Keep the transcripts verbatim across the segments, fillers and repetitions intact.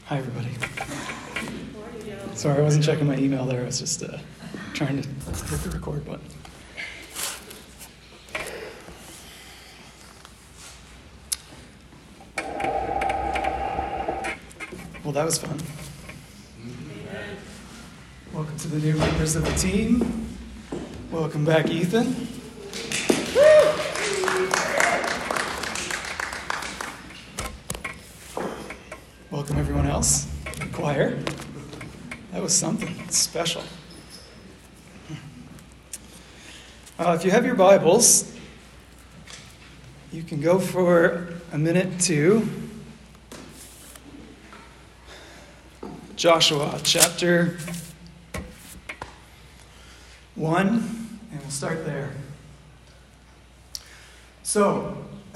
Hi, everybody. Sorry, I wasn't checking my email there. I was just uh, trying to hit the record button. Well, that was fun. Welcome to the new members of the team. Welcome back, Ethan. Welcome, everyone else. The choir. That was something special. Uh, if you have your Bibles, you can go for a minute to Joshua chapter one, and we'll start there. So,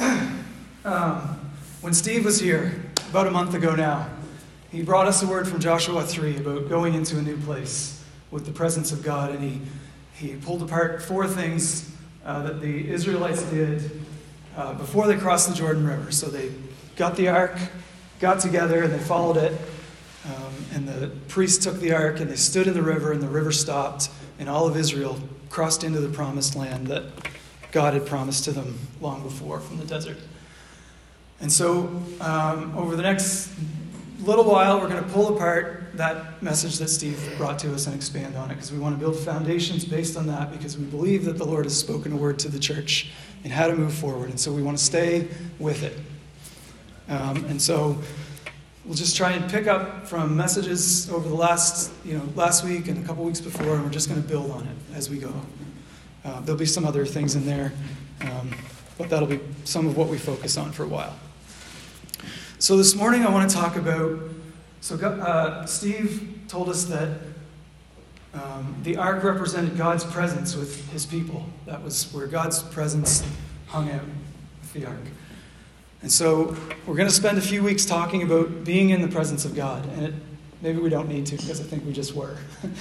um, when Steve was here, about a month ago now, he brought us a word from Joshua three about going into a new place with the presence of God, and he, he pulled apart four things uh, that the Israelites did uh, before they crossed the Jordan River. So they got the ark, got together, and they followed it, um, and the priests took the ark, and they stood in the river, and the river stopped, and all of Israel crossed into the promised land that God had promised to them long before from the desert. And so, um, over the next little while, we're going to pull apart that message that Steve brought to us and expand on it, because we want to build foundations based on that, because we believe that the Lord has spoken a word to the church and how to move forward. And so we want to stay with it. Um, and so we'll just try and pick up from messages over the last, you know, last week and a couple weeks before, and we're just going to build on it as we go. Uh, there'll be some other things in there, um, but that'll be some of what we focus on for a while. So this morning I want to talk about, so uh, Steve told us that um, the ark represented God's presence with his people. That was where God's presence hung out with the ark. And so we're going to spend a few weeks talking about being in the presence of God. And it, maybe we don't need to, because I think we just were.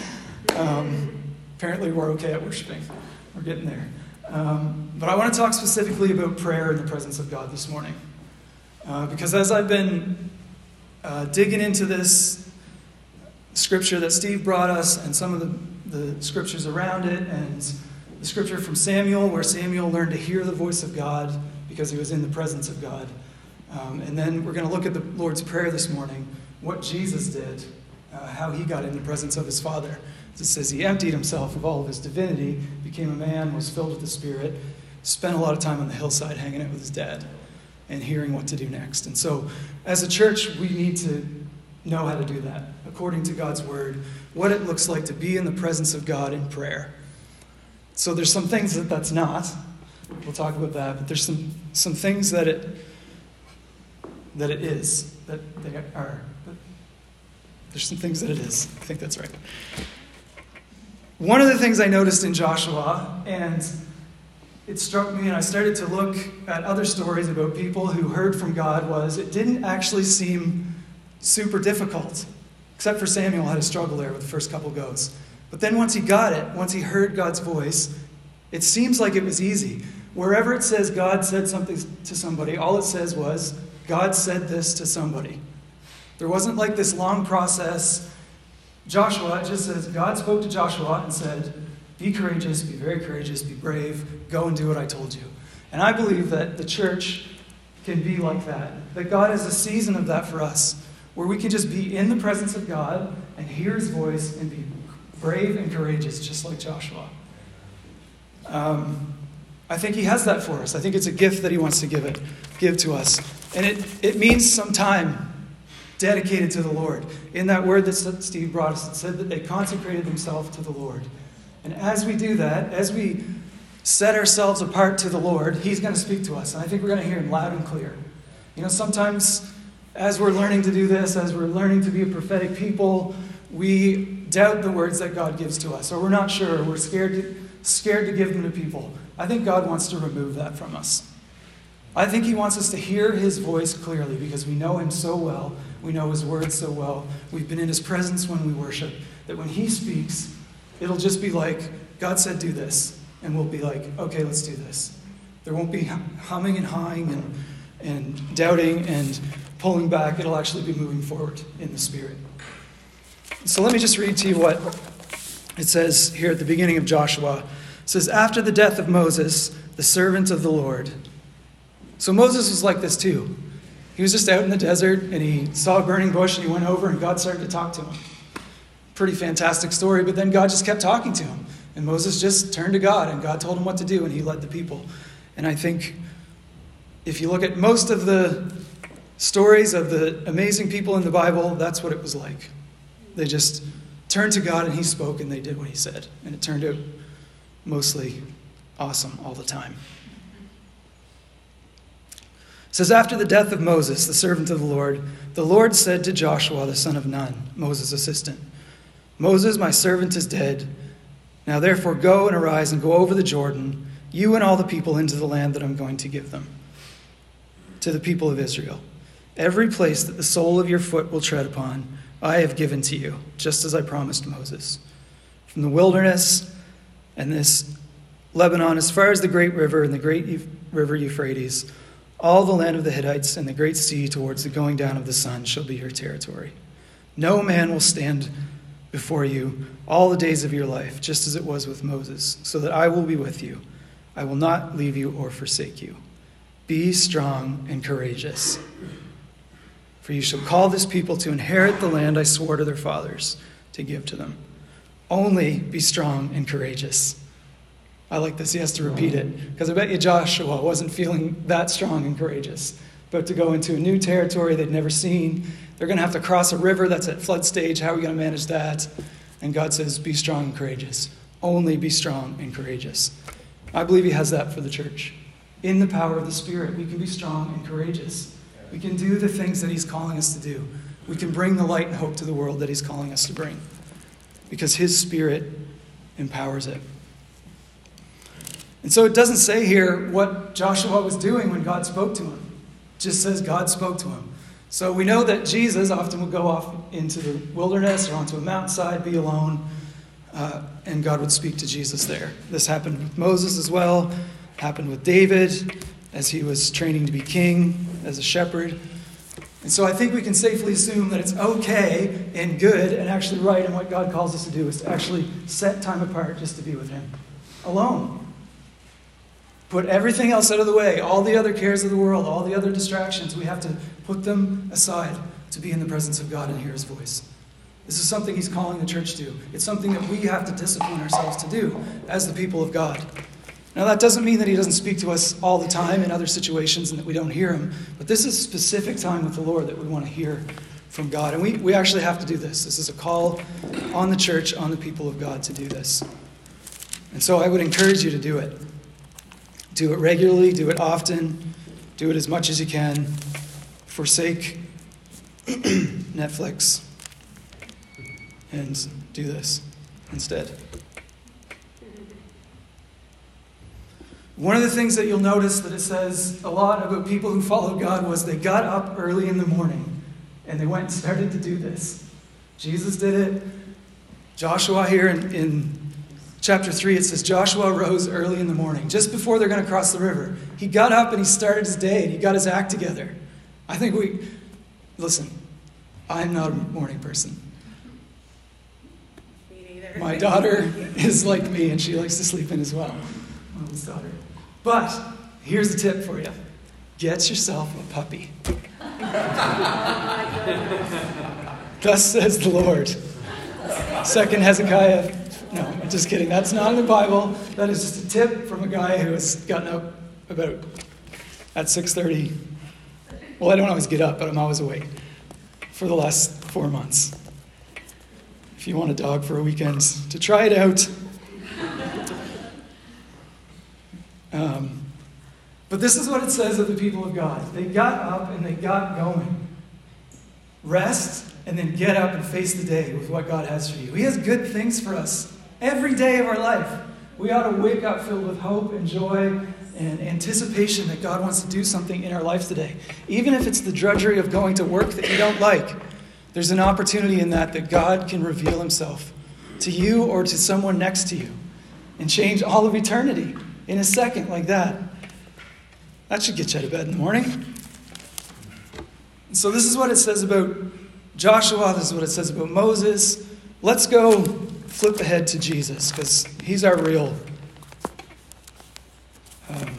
um, apparently we're okay at worshiping. We're getting there. Um, but I want to talk specifically about prayer in the presence of God this morning. Uh, because as I've been uh, digging into this scripture that Steve brought us, and some of the, the scriptures around it, and the scripture from Samuel, where Samuel learned to hear the voice of God because he was in the presence of God. Um, and then we're going to look at the Lord's Prayer this morning, what Jesus did, uh, how he got in the presence of his Father. It says he emptied himself of all of his divinity, became a man, was filled with the Spirit, spent a lot of time on the hillside hanging out with his dad, and hearing what to do next. And so, as a church, we need to know how to do that, according to God's word, what it looks like to be in the presence of God in prayer. So there's some things that that's not. We'll talk about that, but there's some, some things that it that it is, that they are. But there's some things that it is. I think that's right. One of the things I noticed in Joshua, and it struck me, and I started to look at other stories about people who heard from God, was it didn't actually seem super difficult, except for Samuel had a struggle there with the first couple goes. But then once he got it, once he heard God's voice, it seems like it was easy. Wherever it says God said something to somebody, all it says was, God said this to somebody. There wasn't like this long process. Joshua, it just says, God spoke to Joshua and said, be courageous, be very courageous, be brave, go and do what I told you. And I believe that the church can be like that. That God has a season of that for us, where we can just be in the presence of God and hear his voice and be brave and courageous, just like Joshua. Um, I think he has that for us. I think it's a gift that he wants to give it, give to us. And it, it means some time dedicated to the Lord. In that word that Steve brought us, it said that they consecrated themselves to the Lord. And as we do that, as we set ourselves apart to the Lord, he's going to speak to us. And I think we're going to hear him loud and clear. You know, sometimes as we're learning to do this, as we're learning to be a prophetic people, we doubt the words that God gives to us. Or we're not sure. Or we're scared to, scared to give them to people. I think God wants to remove that from us. I think he wants us to hear his voice clearly, because we know him so well. We know his words so well. We've been in his presence when we worship, that when he speaks, it'll just be like, God said do this. And we'll be like, okay, let's do this. There won't be humming and hawing and, and doubting and pulling back. It'll actually be moving forward in the Spirit. So let me just read to you what it says here at the beginning of Joshua. It says, after the death of Moses, the servant of the Lord. So Moses was like this too. He was just out in the desert and he saw a burning bush and he went over and God started to talk to him. Pretty fantastic story, but then God just kept talking to him. And Moses just turned to God and God told him what to do and he led the people. And I think if you look at most of the stories of the amazing people in the Bible, that's what it was like. They just turned to God and he spoke and they did what he said. And it turned out mostly awesome all the time. It says, after the death of Moses, the servant of the Lord, the Lord said to Joshua, the son of Nun, Moses' assistant, Moses, my servant, is dead. Now therefore go and arise and go over the Jordan, you and all the people, into the land that I'm going to give them, to the people of Israel. Every place that the sole of your foot will tread upon, I have given to you, just as I promised Moses. From the wilderness and this Lebanon, as far as the great river and the great river Euphrates, all the land of the Hittites and the great sea towards the going down of the sun shall be your territory. No man will stand before you all the days of your life, just as it was with Moses, so that I will be with you. I will not leave you or forsake you. Be strong and courageous, for you shall call this people to inherit the land I swore to their fathers to give to them. Only be strong and courageous. I like this. He has to repeat it, because I bet you Joshua wasn't feeling that strong and courageous. But to go into a new territory they'd never seen, they're going to have to cross a river that's at flood stage. How are we going to manage that? And God says, be strong and courageous. Only be strong and courageous. I believe he has that for the church. In the power of the Spirit, we can be strong and courageous. We can do the things that he's calling us to do. We can bring the light and hope to the world that he's calling us to bring, because his Spirit empowers it. And so it doesn't say here what Joshua was doing when God spoke to him. It just says God spoke to him. So we know that Jesus often would go off into the wilderness or onto a mountainside, be alone, uh, and God would speak to Jesus there. This happened with Moses as well, happened with David as he was training to be king, as a shepherd. And so I think we can safely assume that it's okay and good and actually right, and what God calls us to do is to actually set time apart just to be with him, alone. Put everything else out of the way, all the other cares of the world, all the other distractions. We have to put them aside to be in the presence of God and hear his voice. This is something he's calling the church to. It's something that we have to discipline ourselves to do as the people of God. Now, that doesn't mean that he doesn't speak to us all the time in other situations and that we don't hear him. But this is specific time with the Lord that we want to hear from God. And we, we actually have to do this. This is a call on the church, on the people of God to do this. And so I would encourage you to do it. Do it regularly, do it often, do it as much as you can. Forsake Netflix and do this instead. One of the things that you'll notice that it says a lot about people who followed God was they got up early in the morning and they went and started to do this. Jesus did it. Joshua here in, in chapter three, it says Joshua rose early in the morning, just before they're going to cross the river. He got up and he started his day and he got his act together. I think we, listen, I'm not a morning person. Me neither. My daughter is like me and she likes to sleep in as well. My oldest daughter. But here's the tip for you. Get yourself a puppy. Thus says the Lord. Second Hezekiah. No, I'm just kidding. That's not in the Bible. That is just a tip from a guy who has gotten up about at six thirty. Well, I don't always get up, but I'm always awake for the last four months. If you want a dog for a weekend, to try it out. Um, but this is what it says of the people of God. They got up and they got going. Rest and then get up and face the day with what God has for you. He has good things for us every day of our life. We ought to wake up filled with hope and joy and anticipation that God wants to do something in our life today. Even if it's the drudgery of going to work that you don't like, there's an opportunity in that that God can reveal himself to you or to someone next to you and change all of eternity in a second like that. That should get you out of bed in the morning. So this is what it says about Joshua. This is what it says about Moses. Let's go flip ahead to Jesus, because he's our real... Um,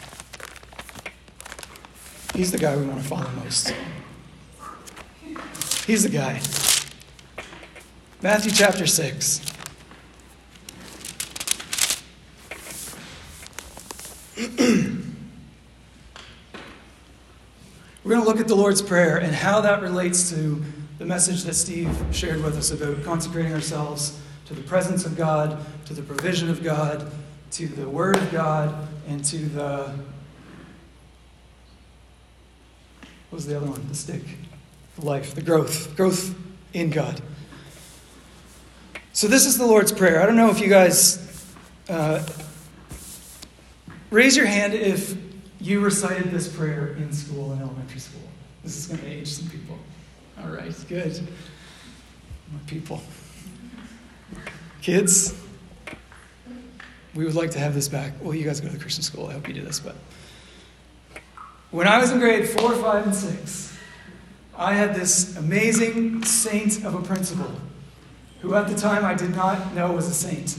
he's the guy we want to follow most. He's the guy. Matthew chapter six. We're going to look at the Lord's Prayer and how that relates to the message that Steve shared with us about consecrating ourselves to the presence of God, to the provision of God, to the Word of God, and to the... What was the other one? The stick. The life, the growth. Growth in God. So this is the Lord's Prayer. I don't know if you guys... Uh, raise your hand if you recited this prayer in school, in elementary school. This is going to age some people. All right, good. My people. Kids, we would like to have this back. Well, you guys go to the Christian school. I hope you do this, but... When I was in grade four, five, and six, I had this amazing saint of a principal, who at the time I did not know was a saint.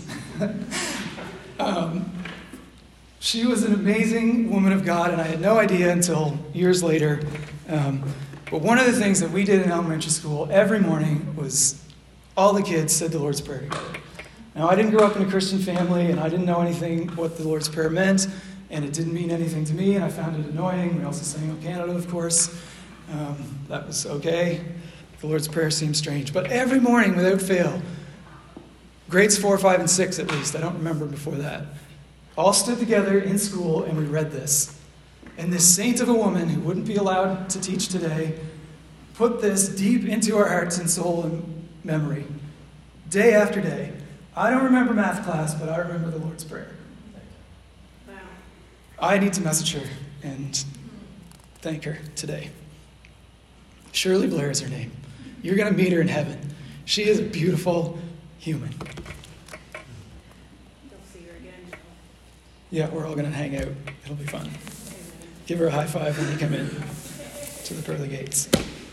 um, she was an amazing woman of God, and I had no idea until years later. Um, but one of the things that we did in elementary school every morning was all the kids said the Lord's Prayer together. Now, I didn't grow up in a Christian family, and I didn't know anything what the Lord's Prayer meant, and it didn't mean anything to me, and I found it annoying. We also sang O Canada, of course. Um, that was okay. The Lord's Prayer seemed strange. But every morning, without fail, grades four, five, and six at least, I don't remember before that, all stood together in school and we read this. And this saint of a woman who wouldn't be allowed to teach today put this deep into our hearts and soul and memory, day after day. I don't remember math class, but I remember the Lord's Prayer. Wow. I need to message her and thank her today. Shirley Blair is her name. You're going to meet her in heaven. She is a beautiful human. Yeah, we're all going to hang out. It'll be fun. Give her a high five when you come in to the pearly gates.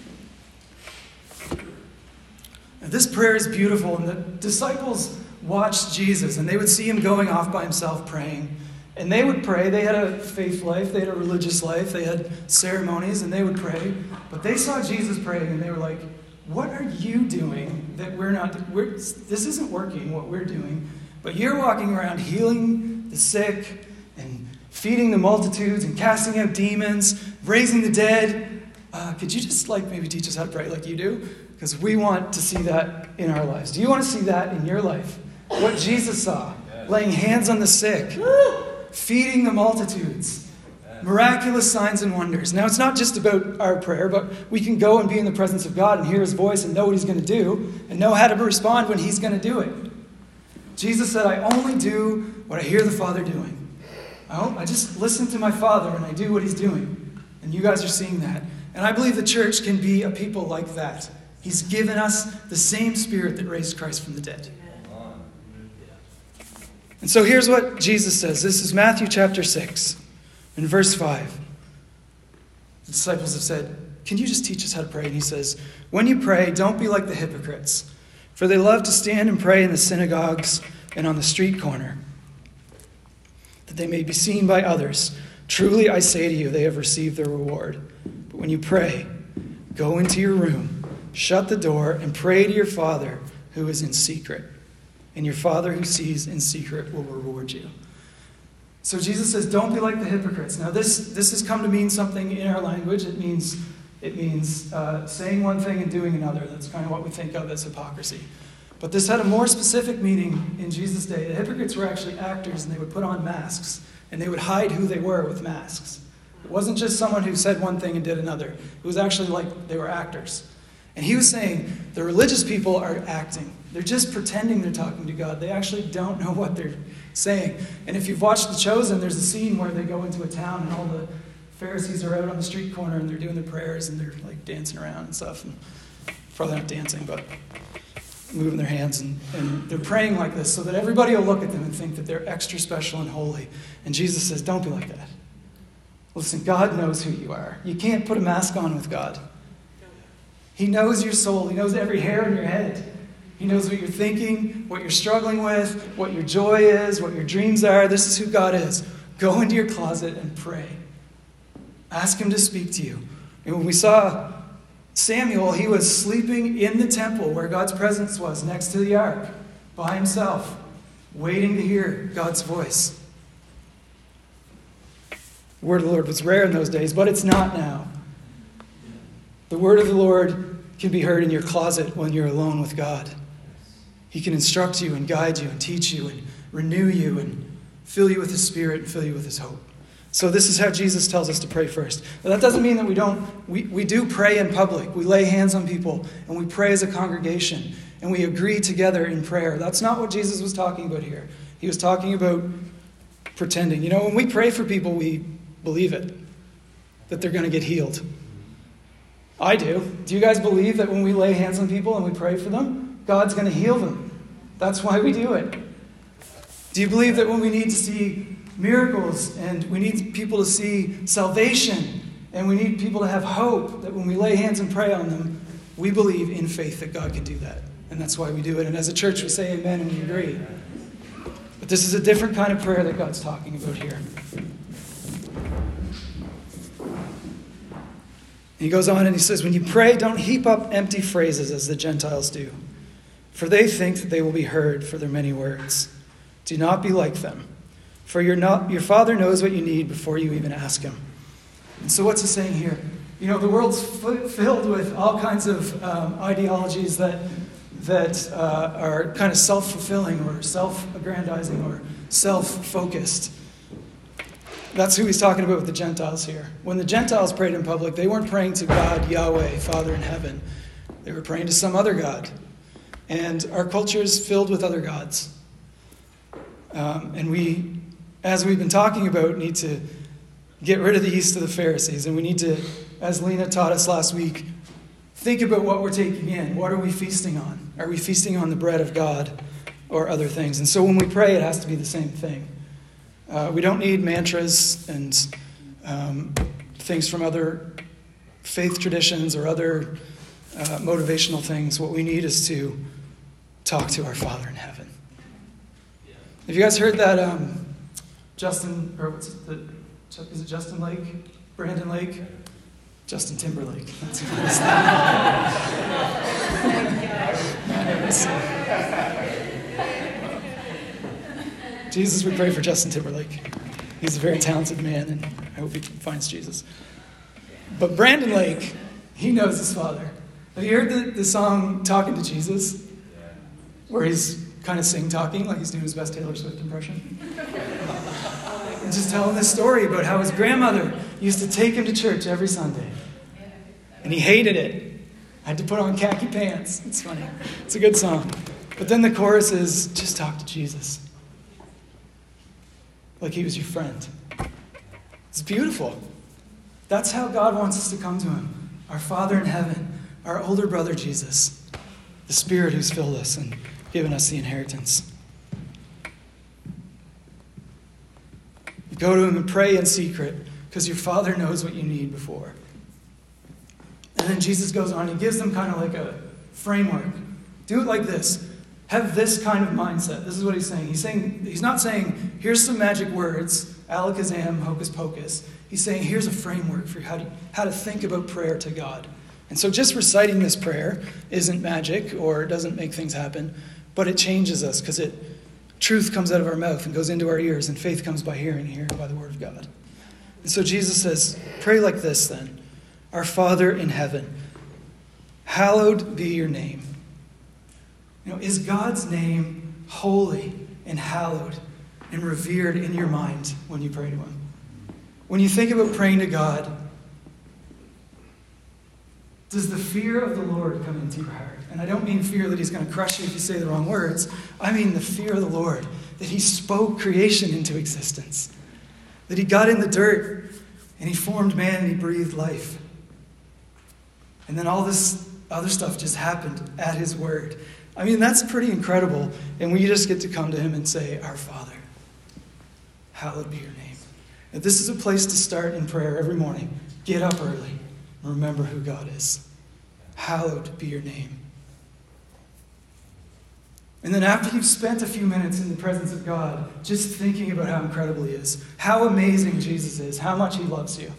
Now, this prayer is beautiful, and the disciples watched Jesus, and they would see him going off by himself praying. And they would pray. They had a faith life. They had a religious life. They had ceremonies, and they would pray. But they saw Jesus praying, and they were like, what are you doing that we're not... We're, this isn't working, what we're doing. But you're walking around healing the sick and feeding the multitudes and casting out demons, raising the dead. Uh, could you just like maybe teach us how to pray like you do? Because we want to see that in our lives. Do you want to see that in your life? What Jesus saw, laying hands on the sick, feeding the multitudes, miraculous signs and wonders. Now, it's not just about our prayer, but we can go and be in the presence of God and hear his voice and know what he's going to do and know how to respond when he's going to do it. Jesus said, I only do what I hear the Father doing. I, I just listen to my Father and I do what he's doing. And you guys are seeing that. And I believe the church can be a people like that. He's given us the same Spirit that raised Christ from the dead. And so here's what Jesus says. This is Matthew chapter six, in verse five. The disciples have said, can you just teach us how to pray? And he says, when you pray, don't be like the hypocrites, for they love to stand and pray in the synagogues and on the street corner, that they may be seen by others. Truly I say to you, they have received their reward. But when you pray, go into your room, shut the door, and pray to your Father who is in secret. And your Father who sees in secret will reward you. So Jesus says, don't be like the hypocrites. Now this, this has come to mean something in our language. It means, it means uh, saying one thing and doing another. That's kind of what we think of as hypocrisy. But this had a more specific meaning in Jesus' day. The hypocrites were actually actors, and they would put on masks, and they would hide who they were with masks. It wasn't just someone who said one thing and did another. It was actually like they were actors. And he was saying the religious people are acting. They're just pretending they're talking to God. They actually don't know what they're saying. And if you've watched The Chosen, there's a scene where they go into a town and all the Pharisees are out on the street corner and they're doing their prayers and they're like dancing around and stuff. And probably not dancing, but moving their hands. And, and they're praying like this so that everybody will look at them and think that they're extra special and holy. And Jesus says, don't be like that. Listen, God knows who you are. You can't put a mask on with God. He knows your soul. He knows every hair in your head. He knows what you're thinking, what you're struggling with, what your joy is, what your dreams are. This is who God is. Go into your closet and pray. Ask him to speak to you. And when we saw Samuel, he was sleeping in the temple where God's presence was, next to the ark, by himself, waiting to hear God's voice. The word of the Lord was rare in those days, but it's not now. The word of the Lord can be heard in your closet when you're alone with God. He can instruct you and guide you and teach you and renew you and fill you with his Spirit and fill you with his hope. So this is how Jesus tells us to pray first. Now, that doesn't mean that we don't, we, we do pray in public. We lay hands on people and we pray as a congregation and we agree together in prayer. That's not what Jesus was talking about here. He was talking about pretending. You know, when we pray for people, we believe it, that they're going to get healed. I do. Do you guys believe that when we lay hands on people and we pray for them, God's going to heal them? That's why we do it. Do you believe that when we need to see miracles and we need people to see salvation and we need people to have hope, that when we lay hands and pray on them, we believe in faith that God can do that? And that's why we do it. And as a church, we say amen and we agree. But this is a different kind of prayer that God's talking about here. He goes on and he says, when you pray, don't heap up empty phrases as the Gentiles do, for they think that they will be heard for their many words. Do not be like them, for you're not, your Father knows what you need before you even ask him. And so what's he saying here? You know, the world's f- filled with all kinds of um, ideologies that, that uh, are kind of self-fulfilling or self-aggrandizing or self-focused. That's who he's talking about with the Gentiles here. When the Gentiles prayed in public, they weren't praying to God, Yahweh, Father in heaven. They were praying to some other God. And our culture is filled with other gods. Um, and we, as we've been talking about, need to get rid of the yeast of the Pharisees. And we need to, as Lena taught us last week, think about what we're taking in. What are we feasting on? Are we feasting on the bread of God or other things? And so when we pray, it has to be the same thing. Uh, we don't need mantras and um, things from other faith traditions or other uh, motivational things. What we need is to talk to our Father in heaven. Have you guys heard that um, Justin, or what's it, the, is it Justin Lake? Brandon Lake? Justin Timberlake. That's what it is. Jesus, we pray for Justin Timberlake. He's a very talented man, and I hope he finds Jesus. But Brandon Lake, he knows his Father. Have you heard the, the song Talking to Jesus? Where he's kind of sing-talking, like he's doing his best Taylor Swift impression. And just telling this story about how his grandmother used to take him to church every Sunday. And he hated it. Had to put on khaki pants. It's funny. It's a good song. But then the chorus is, just talk to Jesus. Like he was your friend. It's beautiful. That's how God wants us to come to him. Our Father in heaven, our older brother Jesus, the Spirit who's filled us and given us the inheritance. You go to him and pray in secret because your Father knows what you need before. And then Jesus goes on, he gives them kind of like a framework. Do it like this. Have this kind of mindset. This is what he's saying. He's saying, he's not saying, here's some magic words, alakazam, hocus pocus. He's saying, here's a framework for how to, how to think about prayer to God. And so just reciting this prayer isn't magic or it doesn't make things happen, but it changes us because it truth comes out of our mouth and goes into our ears, and faith comes by hearing, and hearing by the word of God. And so Jesus says, pray like this then. Our Father in heaven, hallowed be your name. You know, is God's name holy and hallowed and revered in your mind when you pray to him? When you think about praying to God, does the fear of the Lord come into your heart? And I don't mean fear that he's going to crush you if you say the wrong words. I mean the fear of the Lord, that he spoke creation into existence, that he got in the dirt and he formed man and he breathed life. And then all this other stuff just happened at his word. I mean, that's pretty incredible. And we just get to come to him and say, our Father, hallowed be your name. And this is a place to start in prayer every morning. Get up early and remember who God is. hallowed be your name. And then after you've spent a few minutes in the presence of God, just thinking about how incredible he is, how amazing Jesus is, how much he loves you,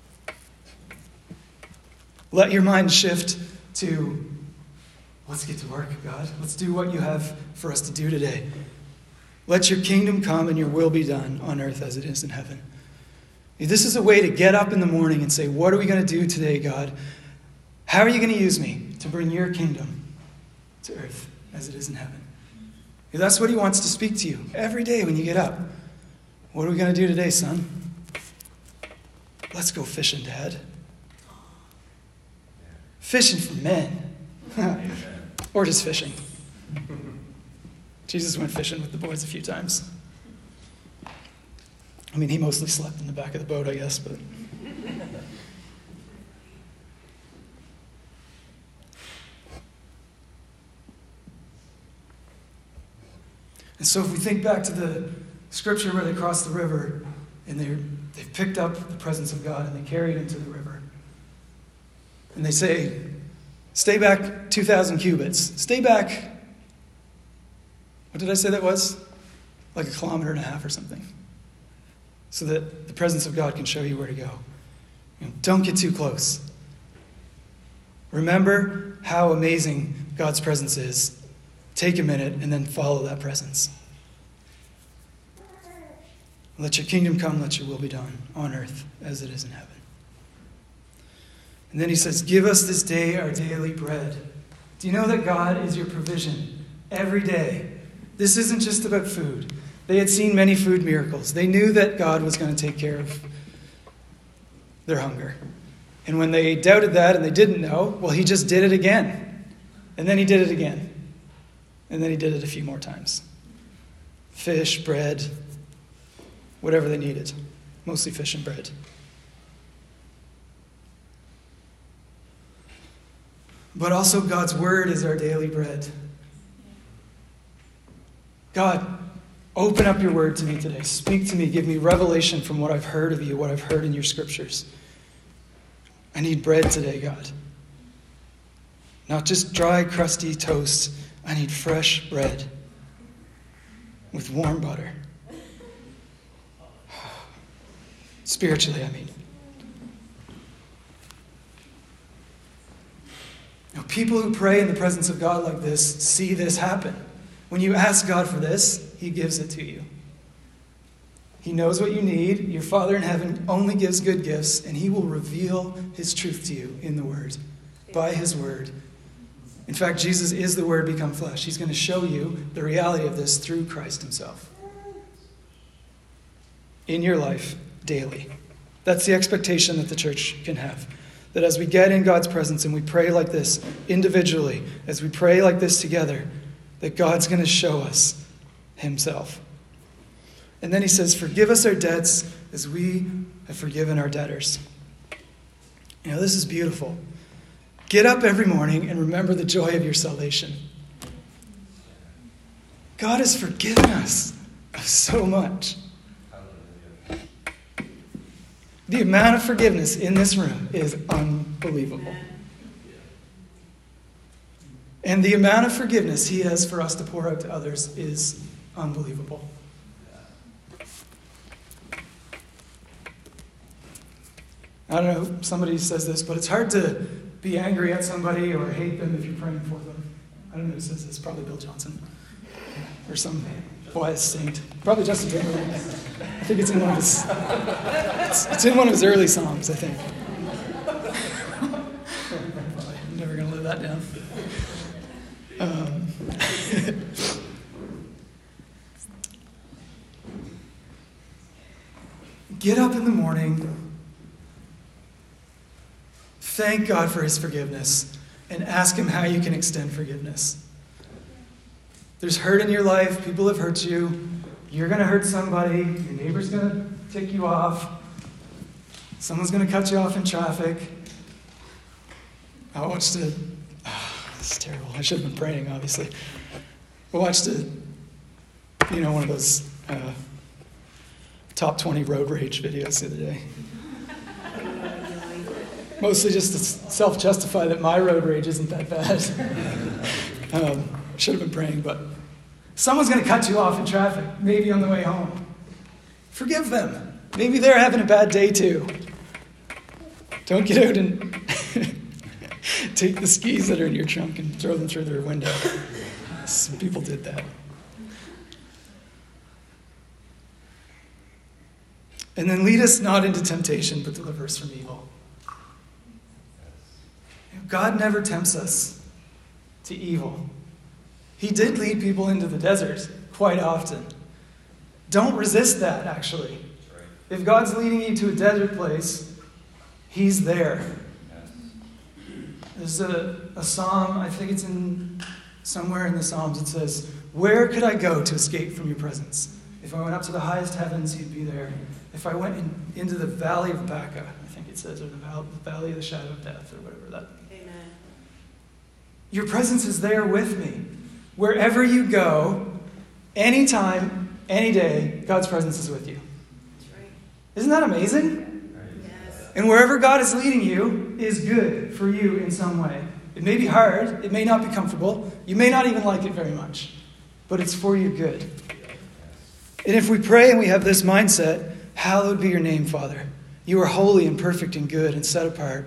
let your mind shift to, let's get to work, God. Let's do what you have for us to do today. Let your kingdom come and your will be done on earth as it is in heaven. This is a way to get up in the morning and say, what are we going to do today, God? How are you going to use me to bring your kingdom to earth as it is in heaven? That's what he wants to speak to you every day when you get up. What are we going to do today, son? Let's go fishing, Dad. Fishing for men. Or just fishing. Jesus went fishing with the boys a few times. I mean, he mostly slept in the back of the boat, I guess, but... And so if we think back to the scripture where they crossed the river and they they've picked up the presence of God and they carry it into the river. And they say, stay back two thousand cubits. Stay back, what did I say that was? Like a kilometer and a half or something. So that the presence of God can show you where to go. You know, don't get too close. Remember how amazing God's presence is. Take a minute and then follow that presence. Let your kingdom come, let your will be done on earth as it is in heaven. And then he says, give us this day our daily bread. Do you know that God is your provision every day? This isn't just about food. They had seen many food miracles. They knew that God was going to take care of their hunger. And when they doubted that and they didn't know, well, he just did it again. And then he did it again. And then he did it a few more times. Fish, bread, whatever they needed. Mostly fish and bread. But also God's word is our daily bread. God, open up your word to me today. Speak to me. Give me revelation from what I've heard of you, what I've heard in your scriptures. I need bread today, God. Not just dry, crusty toast. I need fresh bread with warm butter. Spiritually, I mean. Now, people who pray in the presence of God like this see this happen. When you ask God for this, he gives it to you. He knows what you need. Your Father in heaven only gives good gifts, and he will reveal his truth to you in the word, by his word. In fact, Jesus is the Word become flesh. He's going to show you the reality of this through Christ himself. In your life, daily. That's the expectation that the church can have. That as we get in God's presence and we pray like this individually, as we pray like this together, that God's going to show us himself. And then he says, forgive us our debts as we have forgiven our debtors. You know, this is beautiful. Get up every morning and remember the joy of your salvation. God has forgiven us of so much. The amount of forgiveness in this room is unbelievable. And the amount of forgiveness he has for us to pour out to others is unbelievable. I don't know, somebody says this, but it's hard to be angry at somebody or hate them if you're praying for them. I don't know who says this. Probably Bill Johnson. Or some wise saint. Probably Justin Timberlake. I think it's in one of his... It's, it's in one of his early songs, I think. I'm never going to live that down. Um, get up in the morning... Thank God for his forgiveness and ask him how you can extend forgiveness. There's hurt in your life. People have hurt you. You're going to hurt somebody. Your neighbor's going to tick you off. Someone's going to cut you off in traffic. I watched a... Oh, this is terrible. I should have been praying, obviously. I watched a... You know, one of those uh, top twenty road rage videos the other day. Mostly just to self-justify that my road rage isn't that bad. um, should have been praying, but someone's going to cut you off in traffic, maybe on the way home. Forgive them. Maybe they're having a bad day too. Don't get out and take the skis that are in your trunk and throw them through their window. Some people did that. And then lead us not into temptation, but deliver us from evil. God never tempts us to evil. He did lead people into the desert quite often. Don't resist that, actually. If God's leading you to a desert place, He's there. There's a, a psalm, I think it's in somewhere in the Psalms, it says, "Where could I go to escape from your presence? If I went up to the highest heavens, You'd be there. If I went in, into the valley of Baca," I think it says, or the, val- the valley of the shadow of death, or whatever that. Amen. Your presence is there with me. Wherever you go, anytime, any day, God's presence is with you. That's right. Isn't that amazing? Yes. And wherever God is leading you is good for you in some way. It may be hard. It may not be comfortable. You may not even like it very much. But it's for your good. And if we pray and we have this mindset, "Hallowed be your name, Father. You are holy and perfect and good and set apart.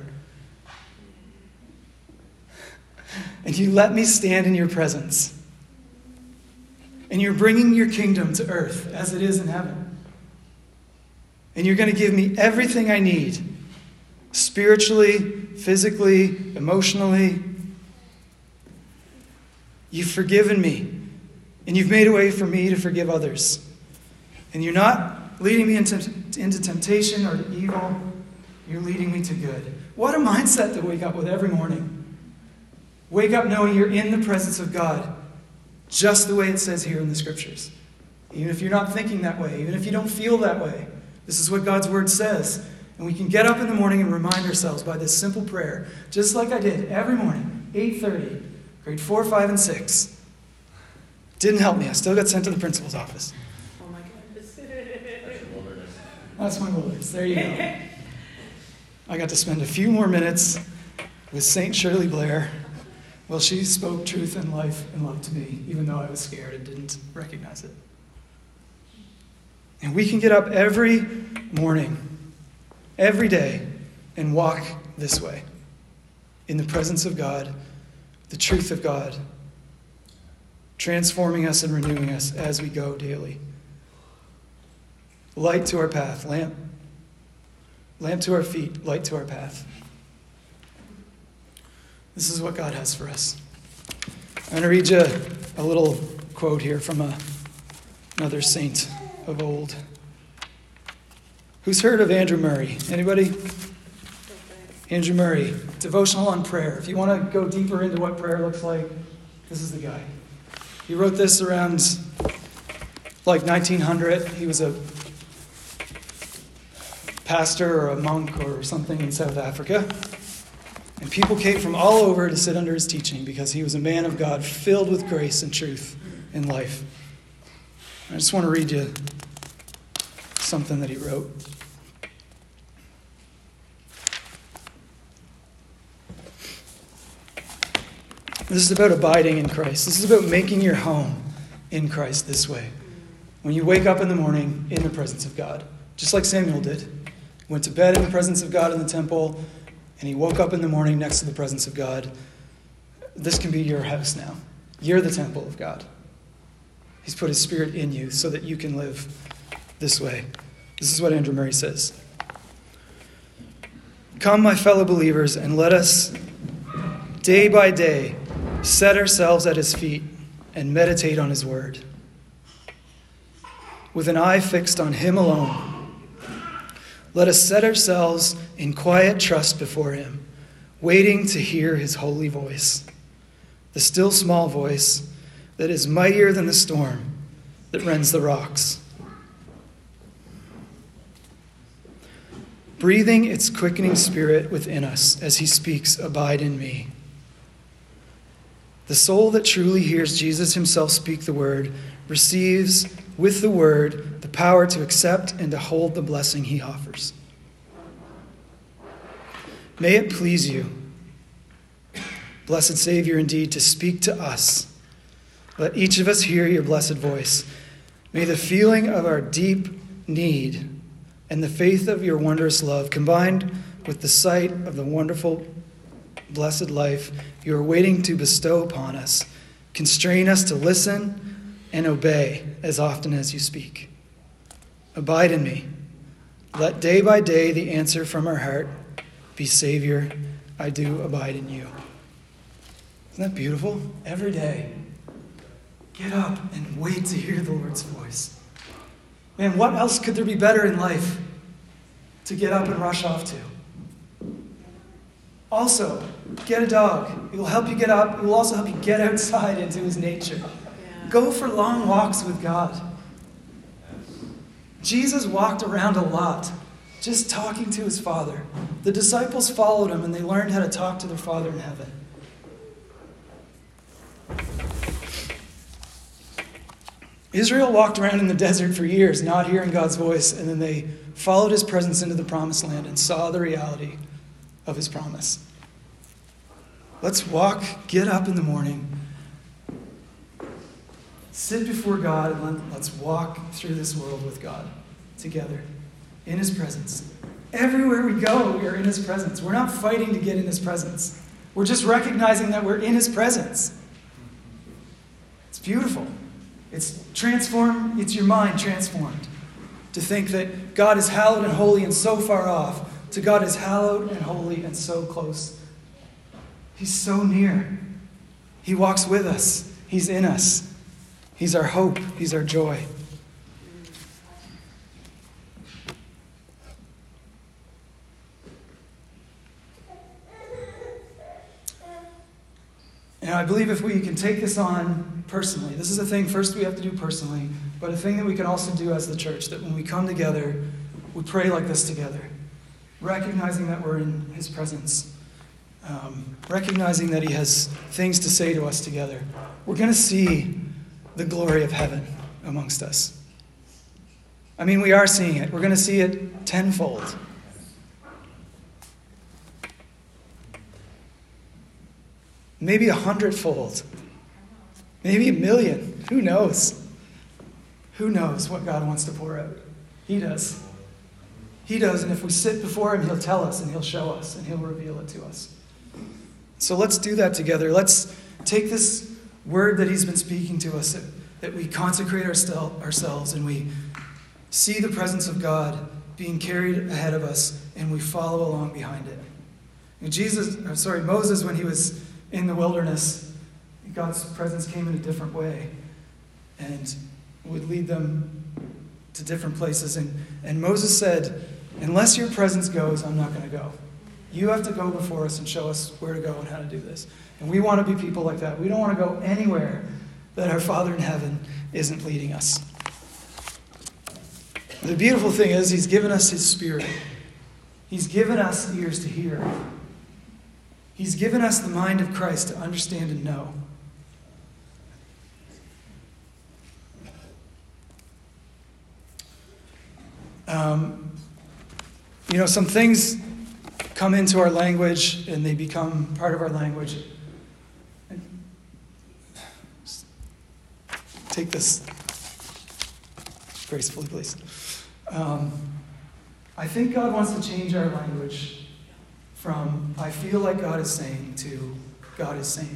And you let me stand in your presence. And you're bringing your kingdom to earth as it is in heaven. And you're going to give me everything I need, spiritually, physically, emotionally. You've forgiven me. And you've made a way for me to forgive others. And you're not leading me into, into temptation or to evil. You're leading me to good." What a mindset to wake up with every morning. Wake up knowing you're in the presence of God, just the way it says here in the Scriptures. Even if you're not thinking that way, even if you don't feel that way, this is what God's Word says. And we can get up in the morning and remind ourselves by this simple prayer, just like I did every morning, eight thirty, grade four, five, and six. Didn't help me. I still got sent to the principal's office. Oh my goodness. That's my wilderness. There you go. I got to spend a few more minutes with Saint Shirley Blair. Well, she spoke truth and life and love to me, even though I was scared and didn't recognize it. And we can get up every morning, every day, and walk this way, in the presence of God, the truth of God, transforming us and renewing us as we go daily. Light to our path, lamp. Lamp to our feet, light to our path. This is what God has for us. I'm going to read you a little quote here from a, another saint of old. Who's heard of Andrew Murray? Anybody? Andrew Murray, devotional on prayer. If you want to go deeper into what prayer looks like, this is the guy. He wrote this around like nineteen hundred. He was a pastor or a monk or something in South Africa. And people came from all over to sit under his teaching because he was a man of God filled with grace and truth in life. I just want to read you something that he wrote. This is about abiding in Christ. This is about making your home in Christ this way. When you wake up in the morning in the presence of God, just like Samuel did. He went to bed in the presence of God in the temple, and he woke up in the morning next to the presence of God. This can be your house now. You're the temple of God. He's put his Spirit in you so that you can live this way. This is what Andrew Murray says. "Come, my fellow believers, and let us, day by day, set ourselves at his feet and meditate on his word, with an eye fixed on him alone. Let us set ourselves in quiet trust before him, waiting to hear his holy voice, the still small voice that is mightier than the storm that rends the rocks, breathing its quickening spirit within us as he speaks, 'Abide in me.' The soul that truly hears Jesus himself speak the word receives with the word the power to accept and to hold the blessing he offers. May it please you, blessed Savior, indeed, to speak to us. Let each of us hear your blessed voice. May the feeling of our deep need and the faith of your wondrous love, combined with the sight of the wonderful, blessed life you are waiting to bestow upon us, constrain us to listen and obey as often as you speak. Abide in me. Let day by day the answer from our heart be, Savior, I do abide in you. Isn't that beautiful? Every day, get up and wait to hear the Lord's voice. Man, what else could there be better in life to get up and rush off to? Also, get a dog. It will help you get up. It will also help you get outside into his nature. Yeah. Go for long walks with God. Jesus walked around a lot, just talking to his Father. The disciples followed him, and they learned how to talk to their Father in heaven. Israel walked around in the desert for years, not hearing God's voice, and then they followed his presence into the promised land and saw the reality of his promise. Let's walk, get up in the morning, sit before God, and let's walk through this world with God together in his presence. Everywhere we go, we are in his presence. We're not fighting to get in his presence. We're just recognizing that we're in his presence. It's beautiful. It's transformed, it's your mind transformed to think that God is hallowed and holy and so far off, to God is hallowed and holy and so close. He's so near. He walks with us. He's in us. He's our hope. He's our joy. And I believe if we can take this on personally, this is a thing first we have to do personally, but a thing that we can also do as the church, that when we come together, we pray like this together, recognizing that we're in his presence, um, recognizing that he has things to say to us together. We're going to see the glory of heaven amongst us. I mean, we are seeing it. We're going to see it tenfold. Maybe a hundredfold. Maybe a million. Who knows? Who knows what God wants to pour out? He does. He does, and if we sit before him, he'll tell us, and he'll show us, and he'll reveal it to us. So let's do that together. Let's take this word that he's been speaking to us, that, that we consecrate oursel- ourselves, and we see the presence of God being carried ahead of us, and we follow along behind it. And Jesus, or sorry, Moses, when he was in the wilderness, God's presence came in a different way and would lead them to different places. And, and Moses said, unless your presence goes, I'm not going to go. You have to go before us and show us where to go and how to do this. And we want to be people like that. We don't want to go anywhere that our Father in heaven isn't leading us. The beautiful thing is he's given us his Spirit. He's given us ears to hear. He's given us the mind of Christ to understand and know. Um, you know, some things come into our language and they become part of our language. Take this gracefully, please. Um, I think God wants to change our language from I feel like God is saying to God is saying.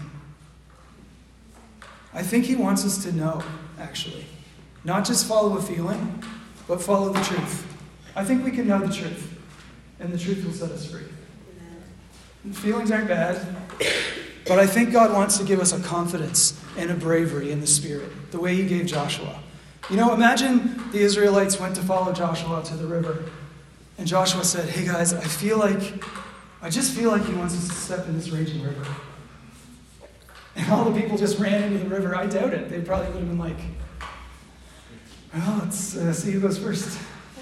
I think he wants us to know, actually. Not just follow a feeling, but follow the truth. I think we can know the truth, and the truth will set us free. And feelings aren't bad, but I think God wants to give us a confidence and a bravery in the Spirit, the way he gave Joshua. You know, imagine the Israelites went to follow Joshua to the river, and Joshua said, hey guys, I feel like I just feel like he wants us to step in this raging river. And all the people just ran into the river. I doubt it. They probably would have been like, well, let's uh, see who goes first.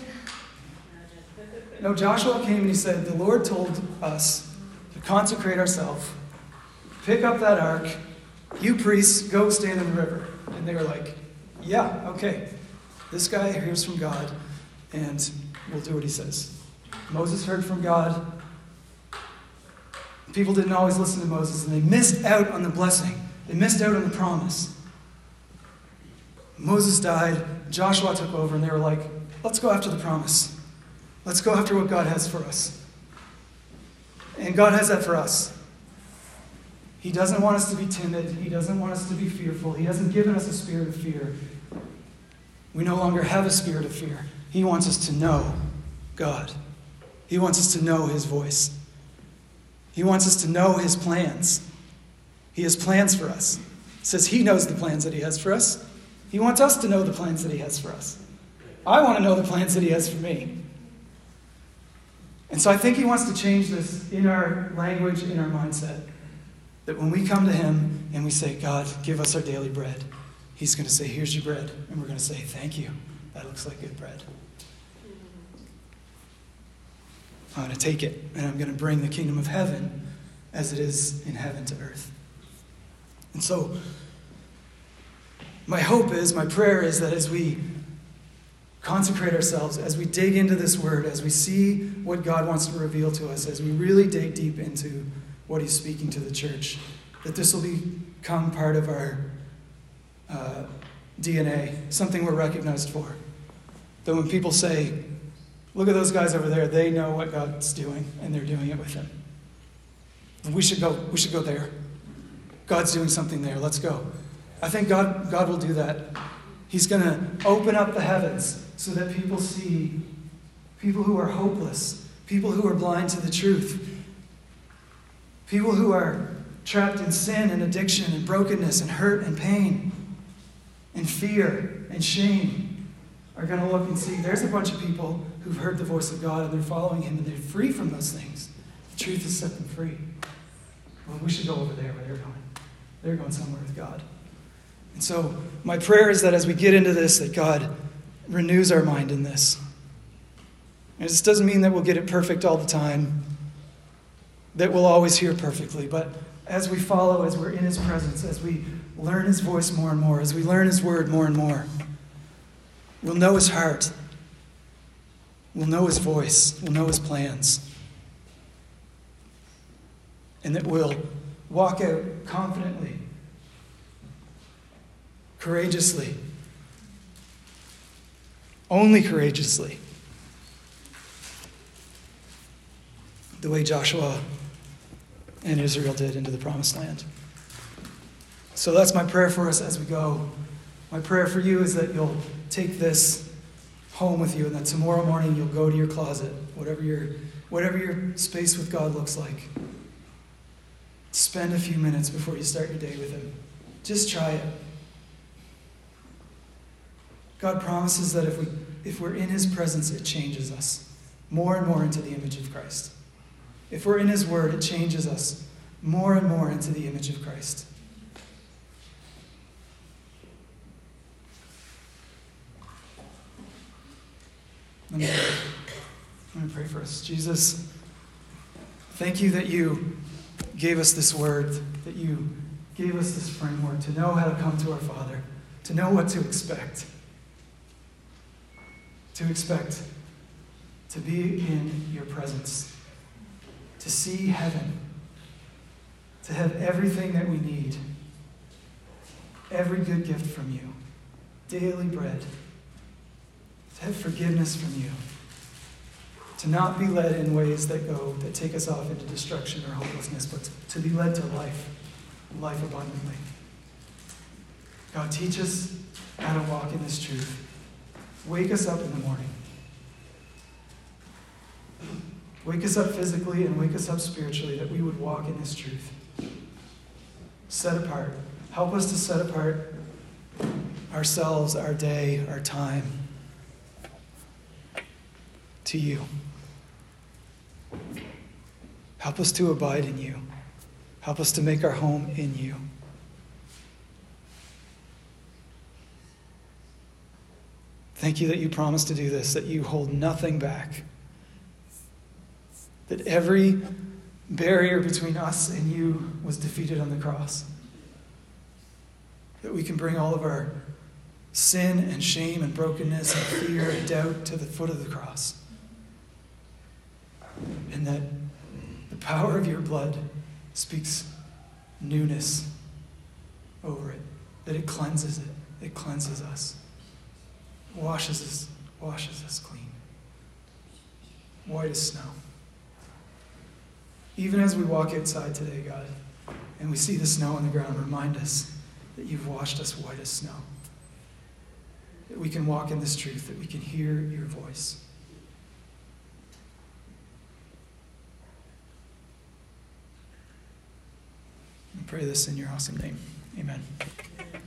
No, Joshua came and he said, the Lord told us to consecrate ourselves, pick up that ark, you priests, go stand in the river. And they were like, yeah, okay. This guy hears from God, and we'll do what he says. Moses heard from God. People didn't always listen to Moses, and they missed out on the blessing. They missed out on the promise. Moses died, Joshua took over, and they were like, let's go after the promise. Let's go after what God has for us. And God has that for us. He doesn't want us to be timid. He doesn't want us to be fearful. He hasn't given us a spirit of fear. We no longer have a spirit of fear. He wants us to know God. He wants us to know his voice. He wants us to know his plans. He has plans for us. It says he knows the plans that he has for us. He wants us to know the plans that he has for us. I want to know the plans that he has for me. And so I think he wants to change this in our language, in our mindset. That when we come to him and we say, God, give us our daily bread, he's going to say, here's your bread. And we're going to say, thank you. That looks like good bread. I'm going to take it, and I'm going to bring the kingdom of heaven as it is in heaven to earth. And so, my hope is, my prayer is that as we consecrate ourselves, as we dig into this word, as we see what God wants to reveal to us, as we really dig deep into what he's speaking to the church, that this will become part of our uh, D N A, something we're recognized for. That when people say, look at those guys over there, they know what God's doing, and they're doing it with him. We should go, we should go there. God's doing something there. Let's go. I think God, God will do that. He's going to open up the heavens so that people see people who are hopeless, people who are blind to the truth, people who are trapped in sin and addiction and brokenness and hurt and pain and fear and shame are going to look and see there's a bunch of people who've heard the voice of God and they're following him and they're free from those things. The truth has set them free. Well, we should go over there where they're going. They're going somewhere with God. And so my prayer is that as we get into this, that God renews our mind in this. And this doesn't mean that we'll get it perfect all the time, that we'll always hear perfectly, but as we follow, as we're in his presence, as we learn his voice more and more, as we learn his word more and more, we'll know his heart. We'll know his voice. We'll know his plans. And that we'll walk out confidently, courageously, only courageously, the way Joshua and Israel did into the promised land. So that's my prayer for us as we go. My prayer for you is that you'll take this home with you and that tomorrow morning you'll go to your closet, whatever your, whatever your space with God looks like. Spend a few minutes before you start your day with him. Just try it. God promises that if, we, if we're in his presence, it changes us more and more into the image of Christ. If we're in his word, it changes us more and more into the image of Christ. Let me pray. Let me pray for us. Jesus, thank you that you gave us this word, that you gave us this framework to know how to come to our Father, to know what to expect. To expect to be in your presence, to see heaven, to have everything that we need, every good gift from you, daily bread, to have forgiveness from you, to not be led in ways that go, that take us off into destruction or hopelessness, but to be led to life, life abundantly. God, teach us how to walk in this truth. Wake us up in the morning. Wake us up physically and wake us up spiritually, that we would walk in this truth. Set apart. Help us to set apart ourselves, our day, our time to you. Help us to abide in you. Help us to make our home in you. Thank you that you promised to do this, that you hold nothing back. That every barrier between us and you was defeated on the cross. That we can bring all of our sin and shame and brokenness and fear and doubt to the foot of the cross. And that the power of your blood speaks newness over it, that it cleanses it. It cleanses us, washes us, washes us clean, white as snow. Even as we walk outside today, God, and we see the snow on the ground, remind us that you've washed us white as snow. That we can walk in this truth, that we can hear your voice. I pray this in your awesome name. Amen.